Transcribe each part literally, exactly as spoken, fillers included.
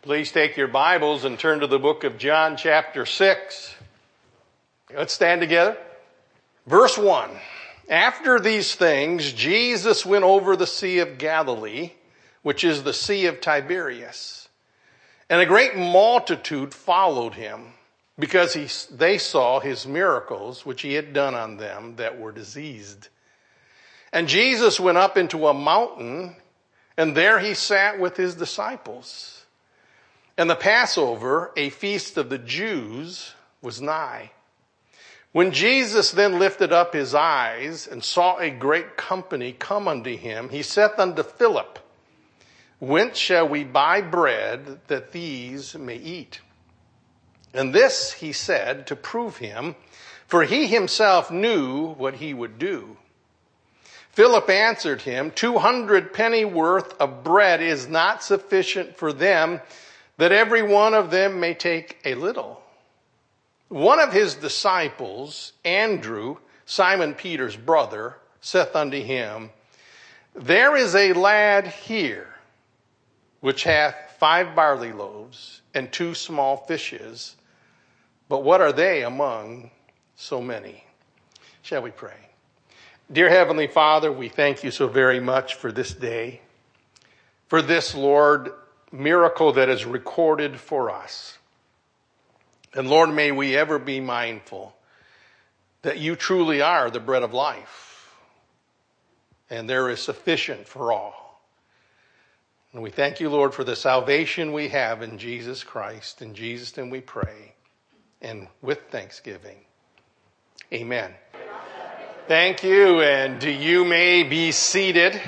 Please take your Bibles and turn to the book of John chapter six. Let's stand together. Verse one. After these things, Jesus went over the Sea of Galilee, which is the Sea of Tiberias. And a great multitude followed him, because he, they saw his miracles, which he had done on them that were diseased. And Jesus went up into a mountain, and there he sat with his disciples. And the Passover, a feast of the Jews, was nigh. When Jesus then lifted up his eyes and saw a great company come unto him, he saith unto Philip, Whence shall we buy bread that these may eat? And this he said to prove him, for he himself knew what he would do. Philip answered him, Two hundred penny worth of bread is not sufficient for them, that every one of them may take a little. One of his disciples, Andrew, Simon Peter's brother, saith unto him, There is a lad here, which hath five barley loaves and two small fishes, but what are they among so many? Shall we pray? Dear Heavenly Father, we thank you so very much for this day, for this, Lord, miracle that is recorded for us. And Lord, may we ever be mindful that you truly are the bread of life, and there is sufficient for all. And we thank you, Lord, for the salvation we have in Jesus Christ. In Jesus' name we pray, and with thanksgiving. Amen. Thank you, and you may be seated.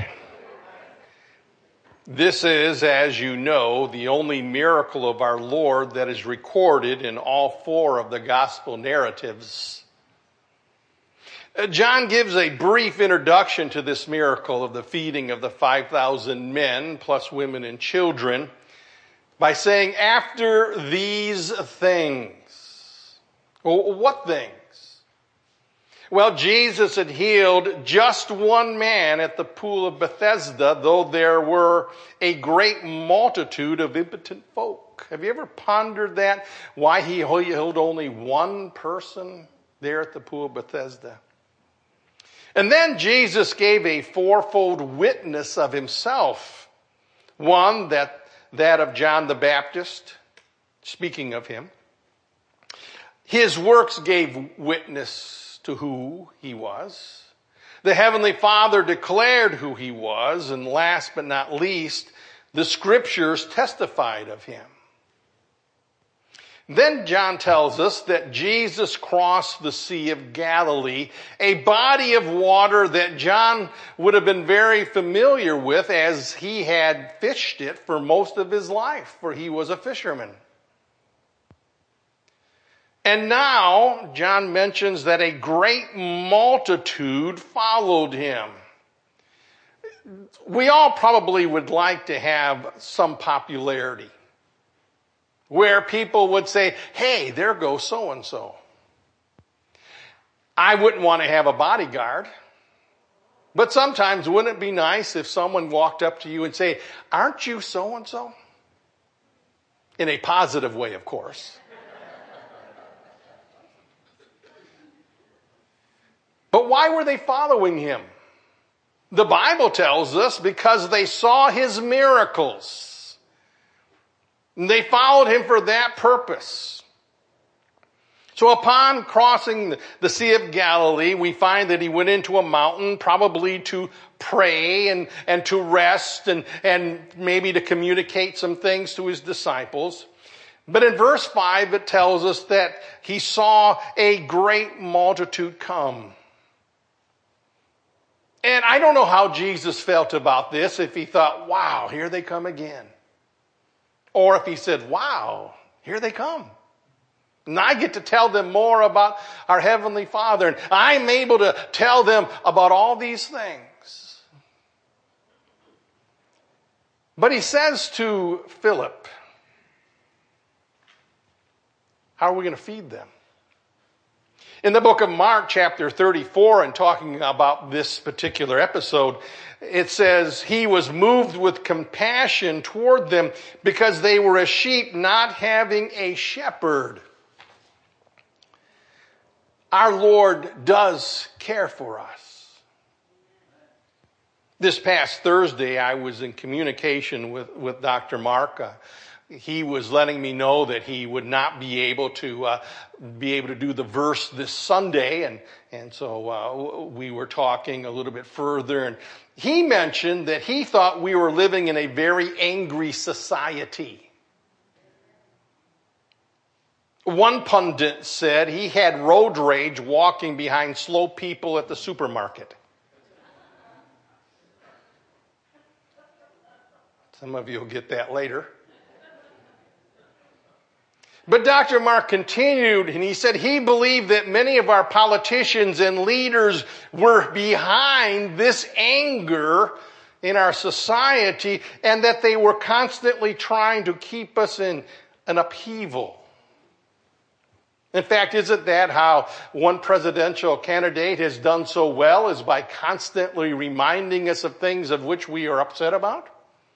This is, as you know, the only miracle of our Lord that is recorded in all four of the gospel narratives. John gives a brief introduction to this miracle of the feeding of the five thousand men, plus women and children, by saying, after these things. Well, what things? Well, Jesus had healed just one man at the pool of Bethesda, though there were a great multitude of impotent folk. Have you ever pondered that? Why he healed only one person there at the pool of Bethesda? And then Jesus gave a fourfold witness of himself. One, that, that of John the Baptist, speaking of him. His works gave witness to who he was. The Heavenly Father declared who he was, and last but not least, the Scriptures testified of him. Then John tells us that Jesus crossed the Sea of Galilee, a body of water that John would have been very familiar with, as he had fished it for most of his life, for he was a fisherman. And now, John mentions that a great multitude followed him. We all probably would like to have some popularity, where people would say, hey, there goes so-and-so. I wouldn't want to have a bodyguard, but sometimes wouldn't it be nice if someone walked up to you and say, aren't you so-and-so? In a positive way, of course. But why were they following him? The Bible tells us because they saw his miracles. And they followed him for that purpose. So upon crossing the Sea of Galilee, we find that he went into a mountain, probably to pray and, and to rest and, and maybe to communicate some things to his disciples. But in verse five, it tells us that he saw a great multitude come. And I don't know how Jesus felt about this, if he thought, wow, here they come again. Or if he said, wow, here they come. And I get to tell them more about our Heavenly Father. And I'm able to tell them about all these things. But he says to Philip, how are we going to feed them? In the book of Mark, chapter thirty-four, and talking about this particular episode, it says, he was moved with compassion toward them because they were as sheep not having a shepherd. Our Lord does care for us. This past Thursday, I was in communication with, with Doctor Mark. Uh, he was letting me know that he would not be able to uh, be able to do the verse this Sunday, and and so uh, we were talking a little bit further, and he mentioned that he thought we were living in a very angry society. One pundit said he had road rage walking behind slow people at the supermarket. Some of you will get that later. But Doctor Mark continued, and he said he believed that many of our politicians and leaders were behind this anger in our society, and that they were constantly trying to keep us in an upheaval. In fact, isn't that how one presidential candidate has done so well, is by constantly reminding us of things of which we are upset about?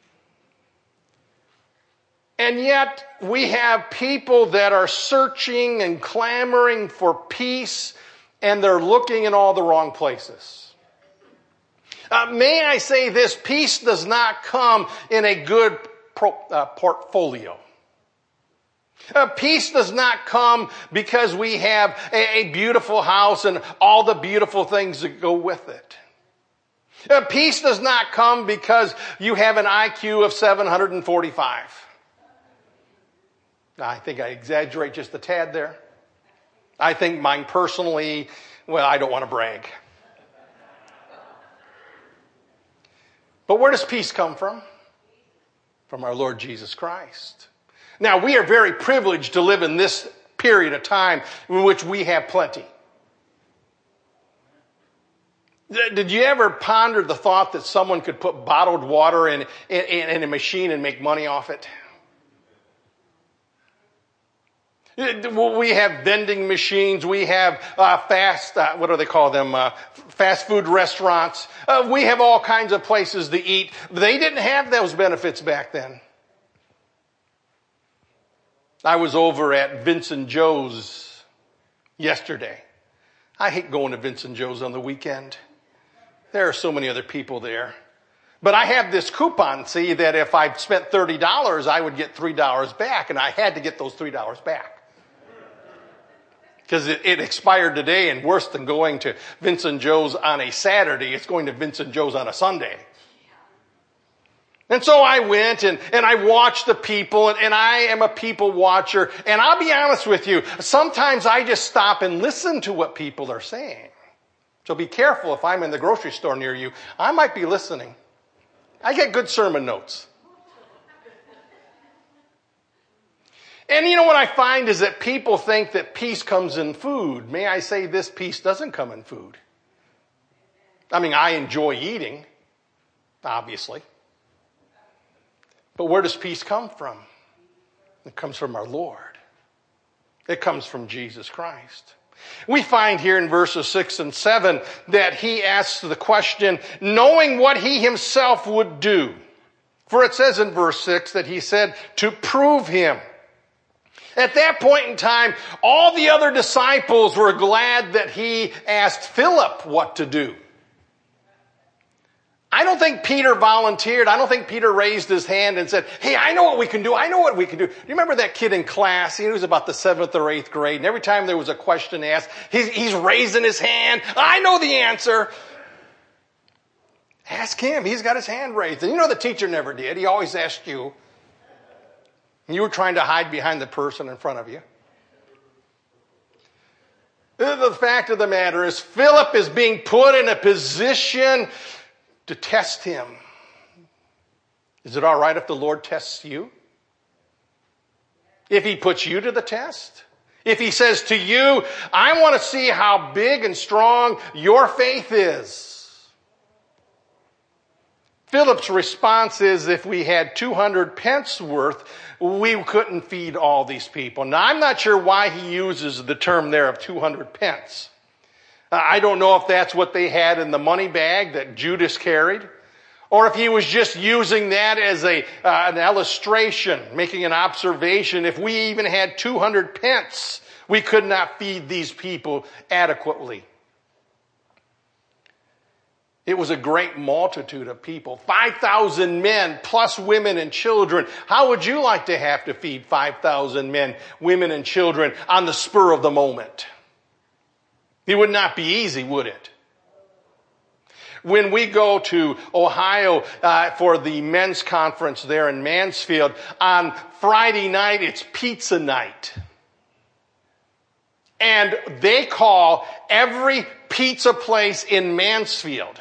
And yet, we have people that are searching and clamoring for peace, and they're looking in all the wrong places. Uh, may I say this, peace does not come in a good pro, uh, portfolio. Uh, peace does not come because we have a, a beautiful house and all the beautiful things that go with it. Uh, peace does not come because you have an I Q of seven hundred forty-five. I think I exaggerate just a tad there. I think mine personally, well, I don't want to brag. But where does peace come from? From our Lord Jesus Christ. Now, we are very privileged to live in this period of time in which we have plenty. Did you ever ponder the thought that someone could put bottled water in, in, in a machine and make money off it? We have vending machines. We have uh, fast, uh, what do they call them, uh, fast food restaurants. Uh, we have all kinds of places to eat. They didn't have those benefits back then. I was over at Vincent Joe's yesterday. I hate going to Vincent Joe's on the weekend. There are so many other people there. But I have this coupon, see, that if I spent thirty dollars, I would get three dollars back, and I had to get those three dollars back. Because it, it expired today, and worse than going to Vincent Joe's on a Saturday, it's going to Vincent Joe's on a Sunday. And so I went and, and I watched the people, and, and I am a people watcher. And I'll be honest with you, sometimes I just stop and listen to what people are saying. So be careful if I'm in the grocery store near you. I might be listening. I get good sermon notes. And you know what I find is that people think that peace comes in food. May I say this, peace doesn't come in food. I mean, I enjoy eating, obviously. But where does peace come from? It comes from our Lord. It comes from Jesus Christ. We find here in verses six and seven that he asks the question, knowing what he himself would do. For it says in verse six that he said, to prove him. At that point in time, all the other disciples were glad that he asked Philip what to do. I don't think Peter volunteered. I don't think Peter raised his hand and said, hey, I know what we can do. I know what we can do. Do you remember that kid in class? He was about the seventh or eighth grade. And every time there was a question asked, he's, he's raising his hand. I know the answer. Ask him. He's got his hand raised. And you know the teacher never did. He always asked you. And you were trying to hide behind the person in front of you. The fact of the matter is, Philip is being put in a position to test him. Is it all right if the Lord tests you? If he puts you to the test? If he says to you, I want to see how big and strong your faith is. Philip's response is, if we had two hundred pence worth, we couldn't feed all these people. Now, I'm not sure why he uses the term there of two hundred pence. I don't know if that's what they had in the money bag that Judas carried, or if he was just using that as a uh, an illustration, making an observation. If we even had two hundred pence, we could not feed these people adequately. It was a great multitude of people. five thousand men plus women and children. How would you like to have to feed five thousand men, women, and children on the spur of the moment? It would not be easy, would it? When we go to Ohio uh, for the men's conference there in Mansfield, on Friday night it's pizza night. And they call every pizza place in Mansfield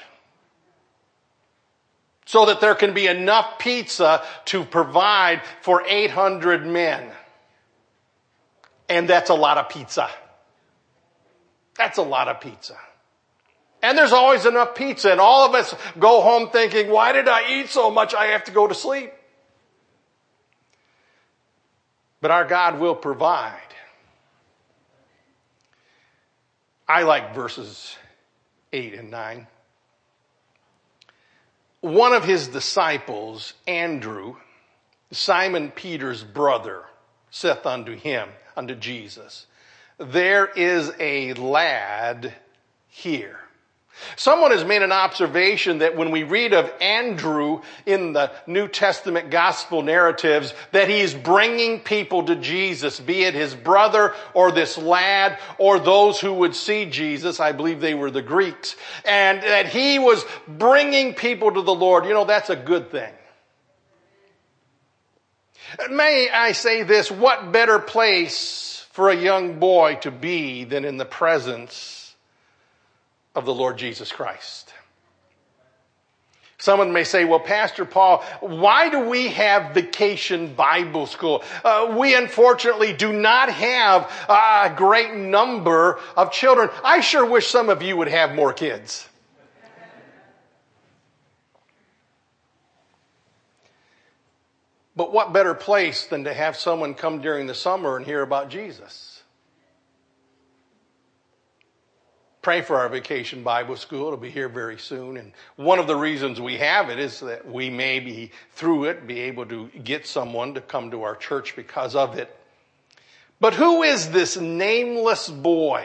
so that there can be enough pizza to provide for eight hundred men. And that's a lot of pizza. That's a lot of pizza. And there's always enough pizza, and all of us go home thinking, why did I eat so much I have to go to sleep? But our God will provide. I like verses eight and nine. One of his disciples, Andrew, Simon Peter's brother, saith unto him, unto Jesus, there is a lad here. Someone has made an observation that when we read of Andrew in the New Testament gospel narratives, that he's bringing people to Jesus, be it his brother or this lad or those who would see Jesus. I believe they were the Greeks. And that he was bringing people to the Lord. You know, that's a good thing. May I say this, what better place for a young boy to be than in the presence of the Lord Jesus Christ? Someone may say, well, Pastor Paul, why do we have Vacation Bible School? Uh, we unfortunately do not have a great number of children. I sure wish some of you would have more kids. But what better place than to have someone come during the summer and hear about Jesus? Pray for our Vacation Bible School. It'll be here very soon. And one of the reasons we have it is that we may be, through it, be able to get someone to come to our church because of it. But who is this nameless boy?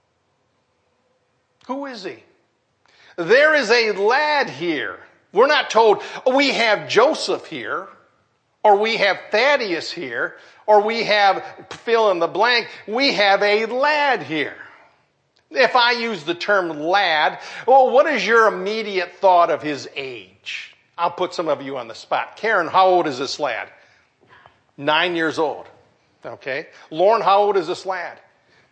Who is he? There is a lad here. We're not told, oh, we have Joseph here, or we have Thaddeus here, or we have fill in the blank. We have a lad here. If I use the term lad, well, what is your immediate thought of his age? I'll put some of you on the spot. Karen, how old is this lad? Nine years old. Okay. Lauren, how old is this lad?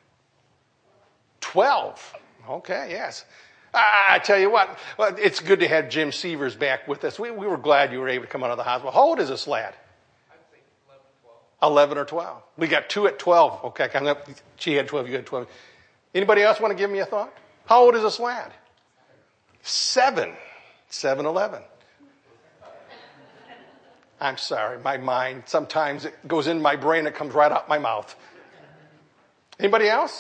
Twelve. Okay, yes. I, I tell you what, it's good to have Jim Severs back with us. We, we were glad you were able to come out of the hospital. How old is this lad? I'd say eleven, twelve. eleven or twelve. We got two at twelve. Okay, I'm up. She had twelve, you had twelve. Anybody else want to give me a thought? How old is this lad? Seven. Seven, eleven. I'm sorry, my mind, sometimes it goes in my brain, it comes right out my mouth. Anybody else?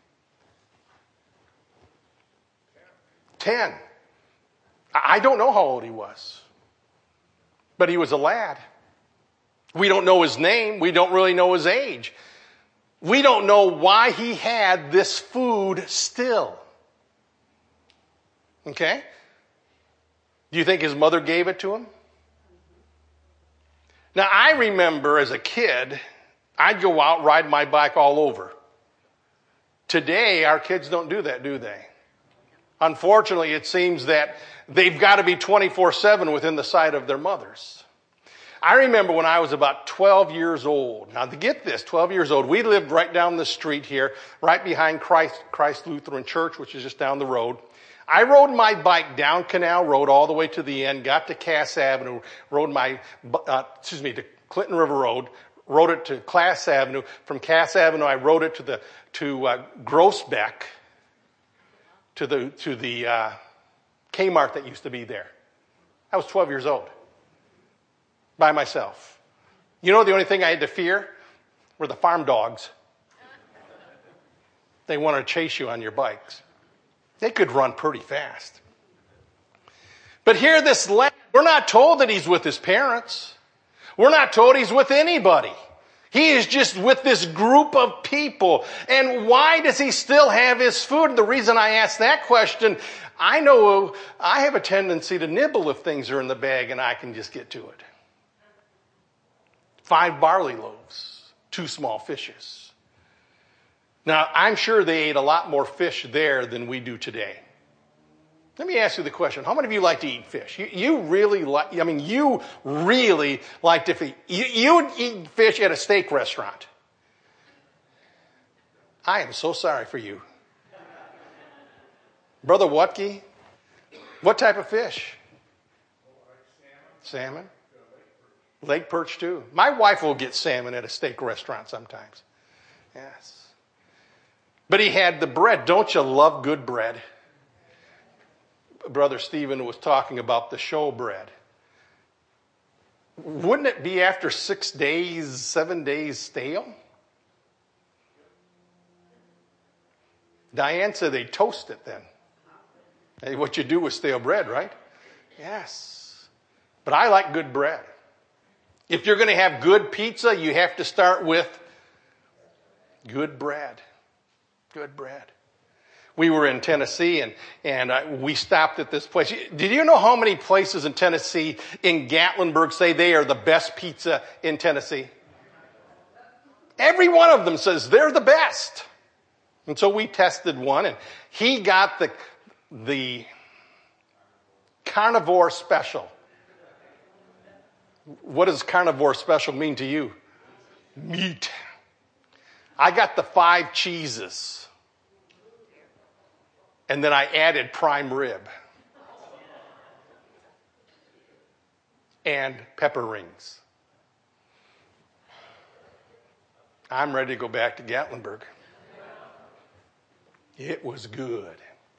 Ten. I don't know how old he was, but he was a lad. We don't know his name. We don't really know his age. We don't know why he had this food still. Okay? Do you think his mother gave it to him? Now, I remember as a kid, I'd go out, ride my bike all over. Today, our kids don't do that, do they? Unfortunately, it seems that they've got to be twenty-four seven within the sight of their mothers. I remember when I was about twelve years old. Now, to get this, twelve years old, we lived right down the street here, right behind Christ, Christ Lutheran Church, which is just down the road. I rode my bike down Canal Road all the way to the end, got to Cass Avenue, rode my, uh, excuse me, to Clinton River Road, rode it to Cass Avenue. From Cass Avenue, I rode it to the, to, uh, Grossbeck, to the, to the, uh, Kmart that used to be there. I was twelve years old. By myself. You know the only thing I had to fear were the farm dogs. They want to chase you on your bikes. They could run pretty fast. But here this lad, we're not told that he's with his parents. We're not told he's with anybody. He is just with this group of people. And why does he still have his food? The reason I ask that question, I know I have a tendency to nibble if things are in the bag and I can just get to it. Five barley loaves, two small fishes. Now, I'm sure they ate a lot more fish there than we do today. Let me ask you the question. How many of you like to eat fish? You, you really like, I mean, you really like to eat. You, you would eat fish at a steak restaurant. I am so sorry for you. Brother Watke, what type of fish? Salmon? Lake perch too. My wife will get salmon at a steak restaurant sometimes. Yes. But he had the bread. Don't you love good bread? Brother Stephen was talking about the show bread. Wouldn't it be after six days, seven days stale? Diane said they toast it then. Hey, what you do with stale bread, right? Yes. But I like good bread. If you're going to have good pizza, you have to start with good bread. Good bread. We were in Tennessee, and, and uh, we stopped at this place. Did you know how many places in Tennessee, in Gatlinburg, say they are the best pizza in Tennessee? Every one of them says they're the best. And so we tested one, and he got the, the carnivore special. What does carnivore special mean to you? Meat. I got the five cheeses. And then I added prime rib. And pepper rings. I'm ready to go back to Gatlinburg. It was good.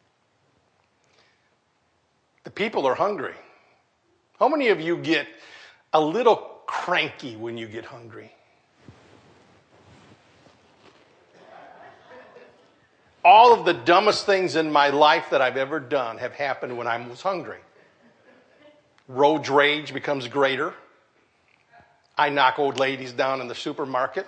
The people are hungry. How many of you get a little cranky when you get hungry? All of the dumbest things in my life that I've ever done have happened when I was hungry. Road rage becomes greater. I knock old ladies down in the supermarket.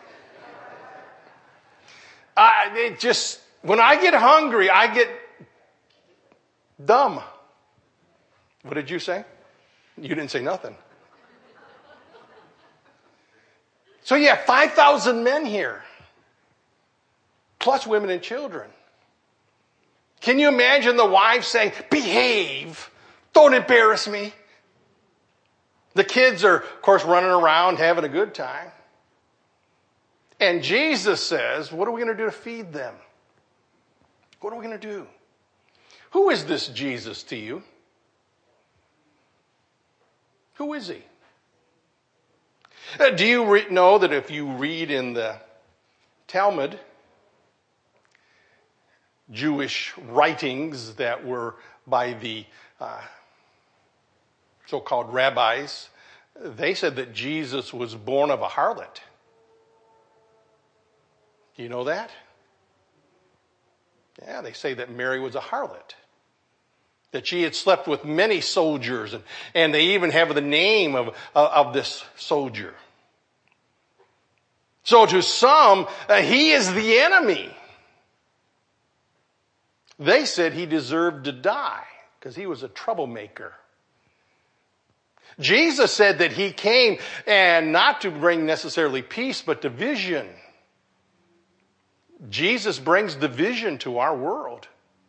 I, it just, when I get hungry, I get dumb. What did you say? You didn't say nothing. So you have five thousand men here, plus women and children. Can you imagine the wives saying, behave, don't embarrass me? The kids are, of course, running around having a good time. And Jesus says, what are we going to do to feed them? What are we going to do? Who is this Jesus to you? Who is he? Uh, do you re- know that if you read in the Talmud, Jewish writings that were by the uh, so-called rabbis, they said that Jesus was born of a harlot. Do you know that? Yeah, they say that Mary was a harlot. That she had slept with many soldiers, and, and they even have the name of, uh, of this soldier. So to some, uh, he is the enemy. They said he deserved to die because he was a troublemaker. Jesus said that he came and not to bring necessarily peace, but division. Jesus brings division to our world.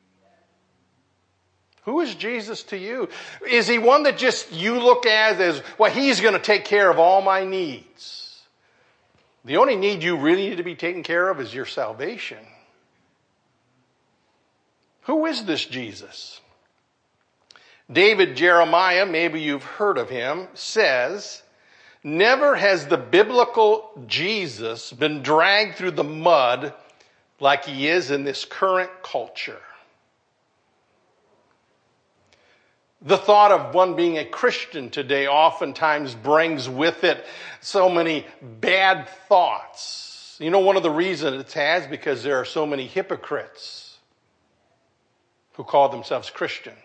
Who is Jesus to you? Is he one that just you look at as, well, he's going to take care of all my needs? The only need you really need to be taken care of is your salvation. Who is this Jesus? David Jeremiah, maybe you've heard of him, says, never has the biblical Jesus been dragged through the mud like he is in this current culture. The thought of one being a Christian today oftentimes brings with it so many bad thoughts. You know, one of the reasons it has because there are so many hypocrites who call themselves Christians.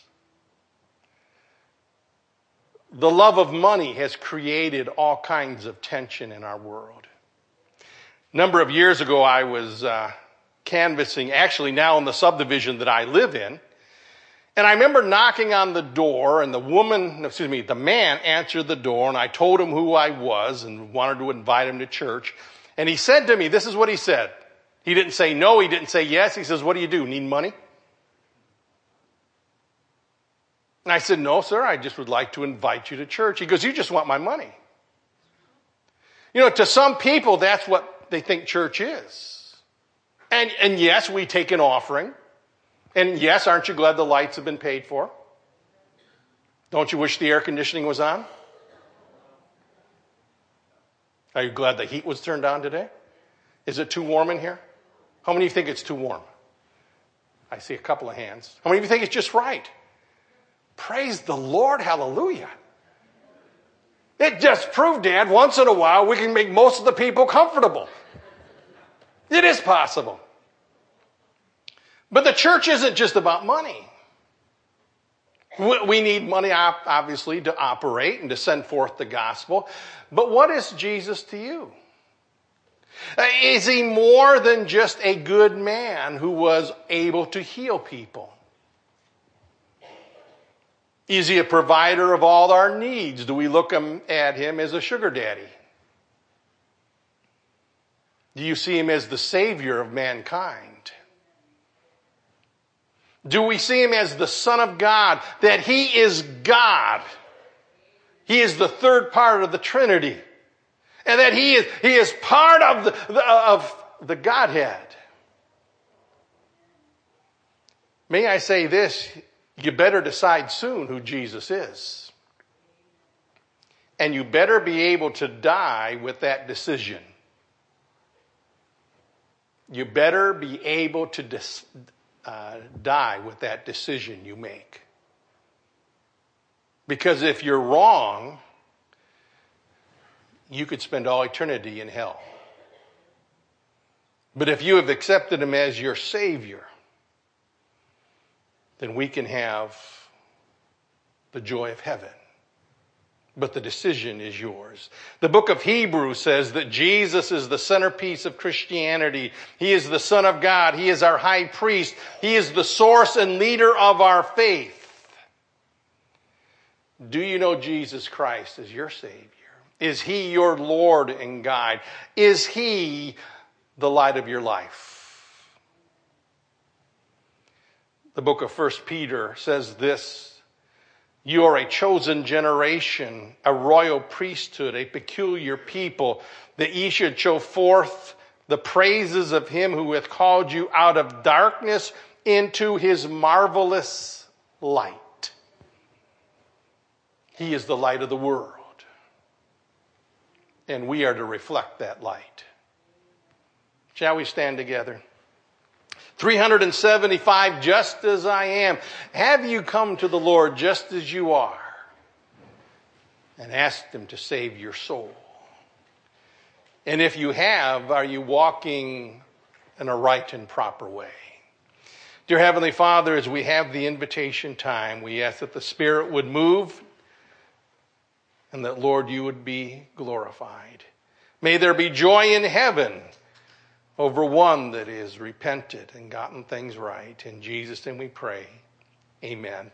The love of money has created all kinds of tension in our world. A number of years ago, I was uh, canvassing, actually now in the subdivision that I live in, and I remember knocking on the door, and the woman, excuse me, the man answered the door, and I told him who I was and wanted to invite him to church. And he said to me, this is what he said. He didn't say no, he didn't say yes. He says, what do you do, need money? And I said, no, sir, I just would like to invite you to church. He goes, you just want my money. You know, to some people, that's what they think church is. And, and yes, we take an offering. And yes, aren't you glad the lights have been paid for? Don't you wish the air conditioning was on? Are you glad the heat was turned on today? Is it too warm in here? How many of you think it's too warm? I see a couple of hands. How many of you think it's just right? Praise the Lord, hallelujah. It just proved, Dad, once in a while we can make most of the people comfortable. It is possible. But the church isn't just about money. We need money, obviously, to operate and to send forth the gospel. But what is Jesus to you? Is he more than just a good man who was able to heal people? Is he a provider of all our needs? Do we look at him as a sugar daddy? Do you see him as the savior of mankind? Do we see him as the Son of God, that he is God? He is the third part of the Trinity. And that he is, he is part of the, the, of the Godhead. May I say this? You better decide soon who Jesus is. And you better be able to die with that decision. You better be able to dis- uh, die with that decision you make. Because if you're wrong, you could spend all eternity in hell. But if you have accepted him as your Savior, then we can have the joy of heaven. But the decision is yours. The book of Hebrews says that Jesus is the centerpiece of Christianity. He is the Son of God. He is our high priest. He is the source and leader of our faith. Do you know Jesus Christ as your Savior? Is he your Lord and guide? Is he the light of your life? The book of First Peter says this: you are a chosen generation, a royal priesthood, a peculiar people, that ye should show forth the praises of him who hath called you out of darkness into his marvelous light. He is the light of the world. And we are to reflect that light. Shall we stand together? three hundred seventy-five, just as I am. Have you come to the Lord just as you are and asked him to save your soul? And if you have, are you walking in a right and proper way? Dear Heavenly Father, as we have the invitation time, we ask that the Spirit would move and that, Lord, you would be glorified. May there be joy in heaven over one that is repented and gotten things right. In Jesus' name we pray. Amen.